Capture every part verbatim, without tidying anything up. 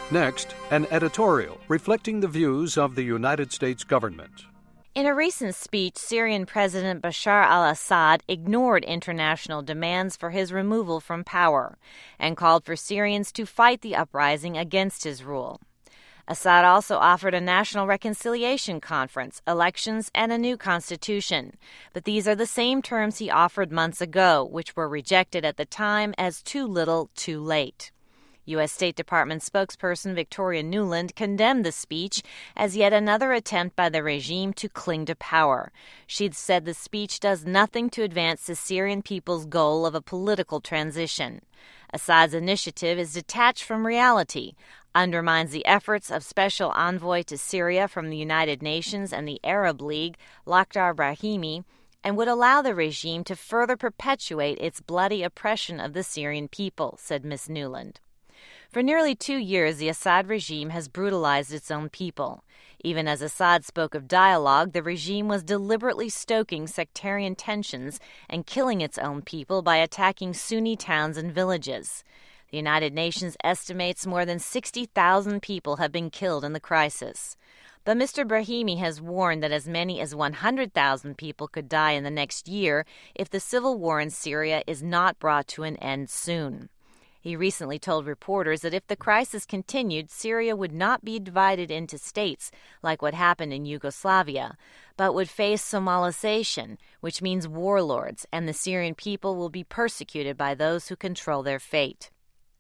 Next, an editorial reflecting the views of the United States government. In a recent speech, Syrian President Bashar al-Assad ignored international demands for his removal from power and called for Syrians to fight the uprising against his rule. Assad also offered a national reconciliation conference, elections, and a new constitution. But these are the same terms he offered months ago, which were rejected at the time as too little, too late. U S State Department spokesperson Victoria Nuland condemned the speech as yet another attempt by the regime to cling to power. She'd said the speech does nothing to advance the Syrian people's goal of a political transition. Assad's initiative is detached from reality, undermines the efforts of Special Envoy to Syria from the United Nations and the Arab League, Lakhdar Brahimi, and would allow the regime to further perpetuate its bloody oppression of the Syrian people, said Miz Nuland. For nearly two years, the Assad regime has brutalized its own people. Even as Assad spoke of dialogue, the regime was deliberately stoking sectarian tensions and killing its own people by attacking Sunni towns and villages. The United Nations estimates more than sixty thousand people have been killed in the crisis. But Mister Brahimi has warned that as many as one hundred thousand people could die in the next year if the civil war in Syria is not brought to an end soon. He recently told reporters that if the crisis continued, Syria would not be divided into states like what happened in Yugoslavia, but would face Somalization, which means warlords, and the Syrian people will be persecuted by those who control their fate.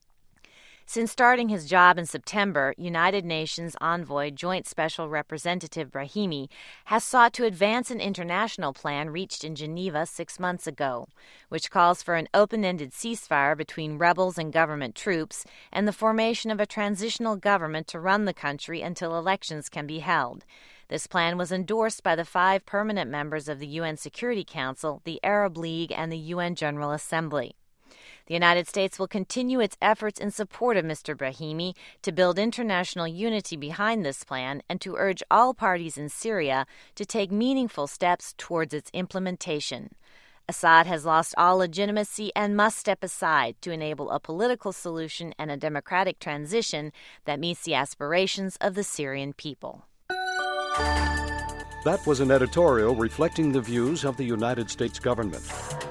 Since starting his job in September, United Nations envoy Joint Special Representative Brahimi has sought to advance an international plan reached in Geneva six months ago, which calls for an open-ended ceasefire between rebels and government troops and the formation of a transitional government to run the country until elections can be held. This plan was endorsed by the five permanent members of the U N Security Council, the Arab League, and the U N General Assembly. The United States will continue its efforts in support of Mister Brahimi to build international unity behind this plan and to urge all parties in Syria to take meaningful steps towards its implementation. Assad has lost all legitimacy and must step aside to enable a political solution and a democratic transition that meets the aspirations of the Syrian people. That was an editorial reflecting the views of the United States government.